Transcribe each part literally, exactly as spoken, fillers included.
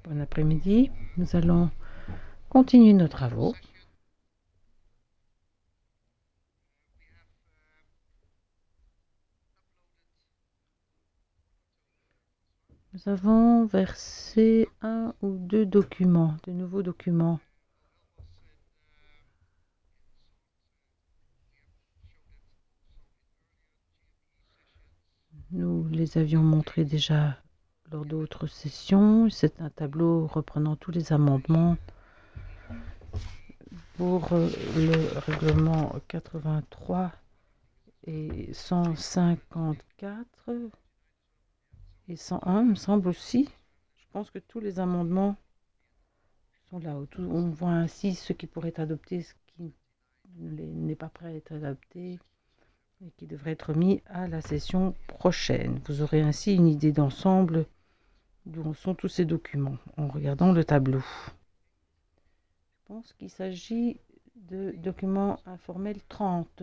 Bon après-midi, nous allons continuer nos travaux. Nous avons versé un ou deux documents, de nouveaux documents. Nous les avions montrés déjà lors d'autres sessions. C'est un tableau reprenant tous les amendements pour le règlement quatre-vingt-trois et cent cinquante-quatre et cent un, me semble aussi. Je pense que tous les amendements sont là. On voit ainsi ce qui pourrait être adopté, ce qui n'est pas prêt à être adopté et qui devrait être mis à la session prochaine. Vous aurez ainsi une idée d'ensemble d'où en sont tous ces documents en regardant le tableau. Je pense qu'il s'agit de documents informels trente.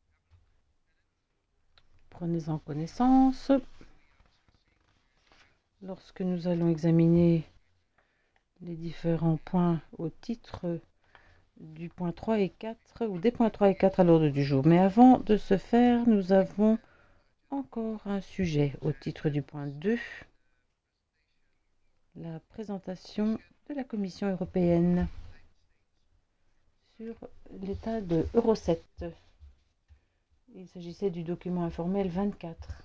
Prenez-en connaissance. Lorsque nous allons examiner les différents points au titre du point trois et quatre, ou des points trois et quatre à l'ordre du jour. Mais avant de ce faire, nous avons encore un sujet au titre du point deux, la présentation de la Commission européenne sur l'état de Euro sept. Il s'agissait du document informel vingt-quatre.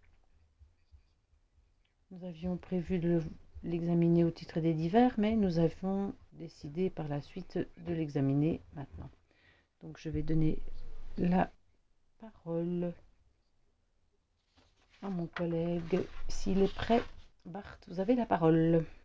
Nous avions prévu de l'examiner au titre des divers, mais nous avons décidé par la suite de l'examiner maintenant. Donc je vais donner la parole à mon collègue s'il est prêt. Bart, vous avez la parole.